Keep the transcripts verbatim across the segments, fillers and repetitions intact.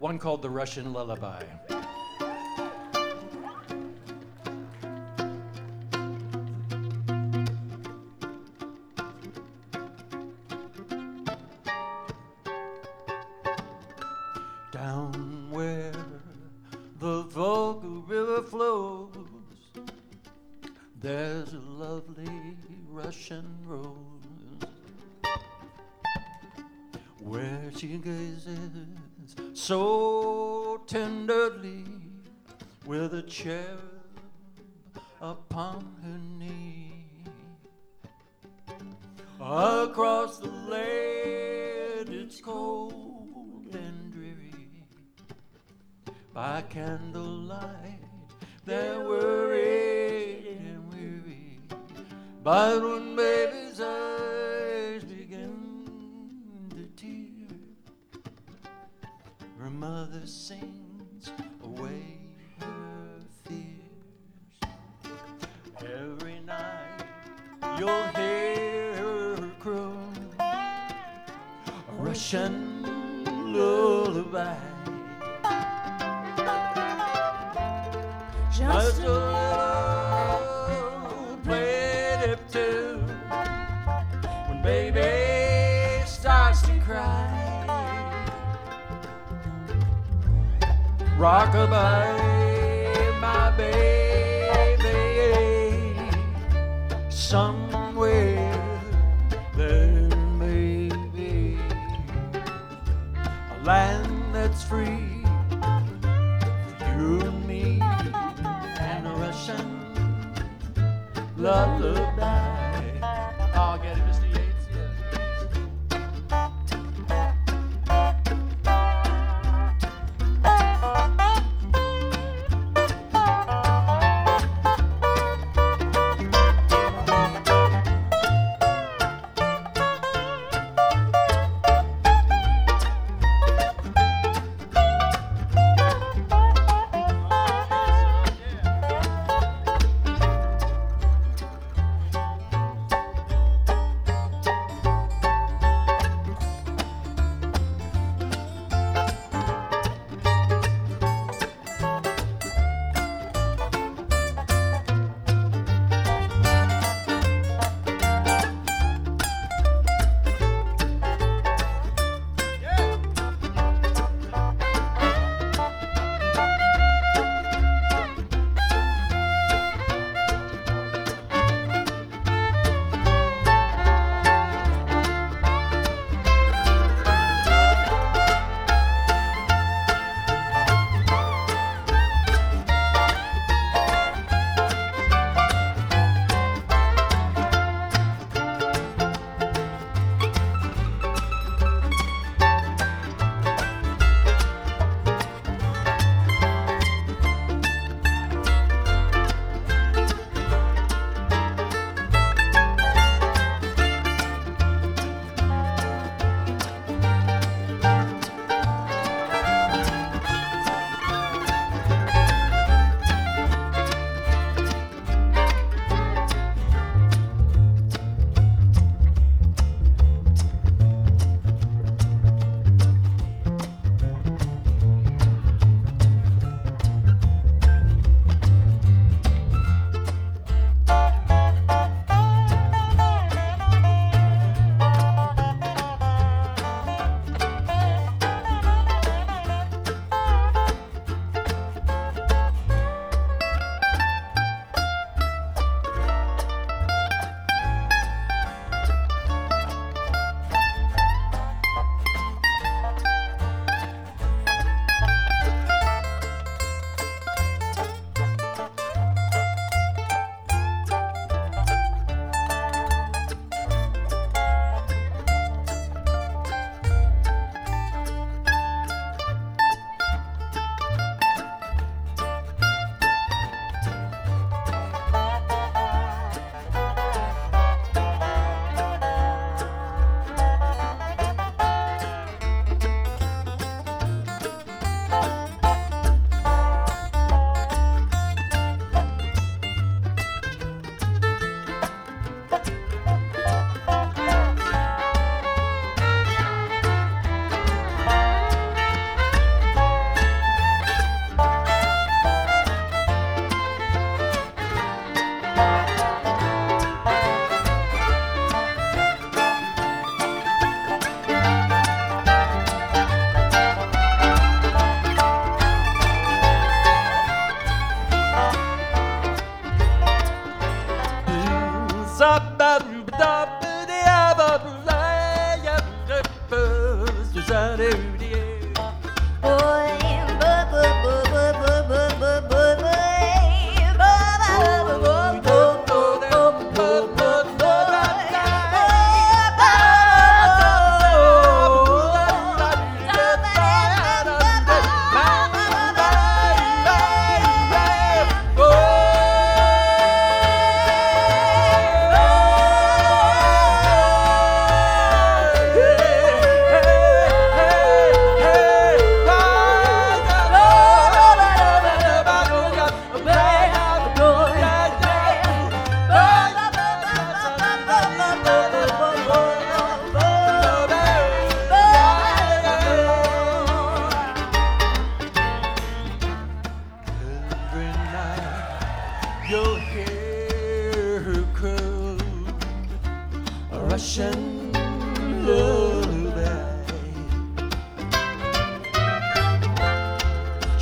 one called The Russian Lullaby. Down where the Volga River flows, there's a lovely Russian rose, where she gazes so tenderly with a cherub upon her knee. Across the land it's cold and dreary, by candlelight they're worried and weary, but when baby's eyes begin to tear, her mother sings away her fears. Every night you'll hear her croon a Russian lullaby, just a little plaintive tune when baby starts to cry. Rockabye, my baby, somewhere there may be a land that's free for you and me, and a Russian lullaby. I'll get it, Mister Yates.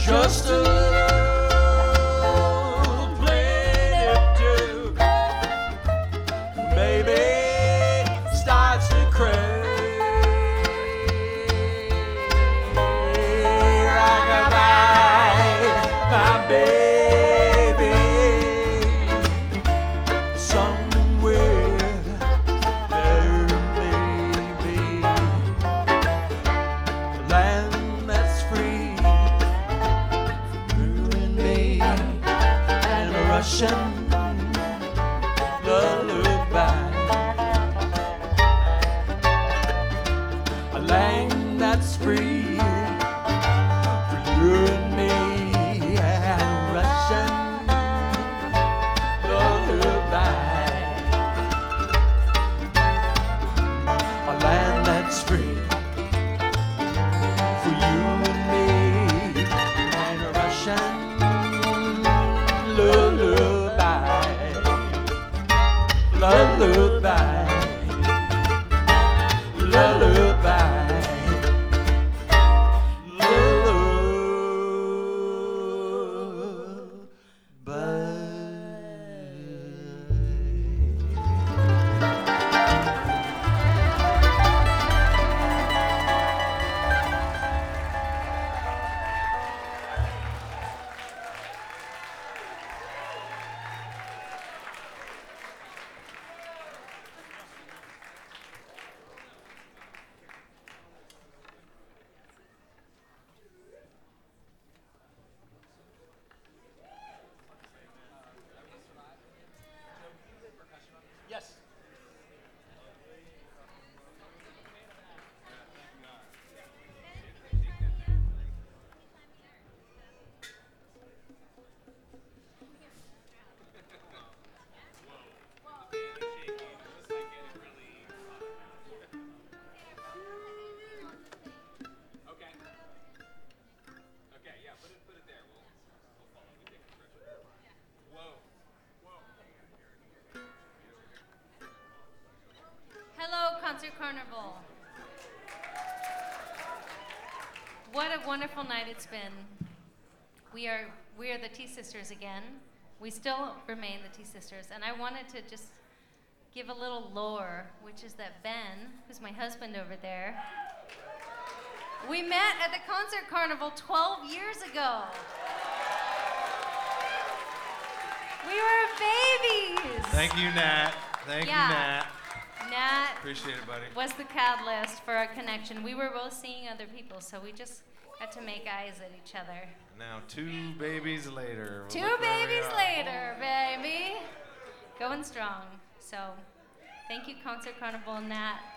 just a little planet too. Baby starts to cry. Rock-a-bye, my baby. Somewhere there may be a land that's free from you and me, and a Russian lullaby. A land that's free for you and me, and a Russian lullaby. A land that's free for you and me, and a Russian lullaby. Lullaby. Lullaby. Yes. Hello, Concert Carnival. What a wonderful night it's been. We are we are the T Sisters again. We still remain the T Sisters, and I wanted to just give a little lore, which is that Ben, who's my husband over there, we met at the Concert Carnival twelve years ago. We were babies. Thank you, Nat. Thank Yeah. you, Nat. Nat Appreciate it, buddy. was the catalyst for our connection. We were both seeing other people, so we just got to make eyes at each other. Now, two babies later. Two look where we babies are. later, baby. Going strong. So, thank you, Concert Carnival and Nat.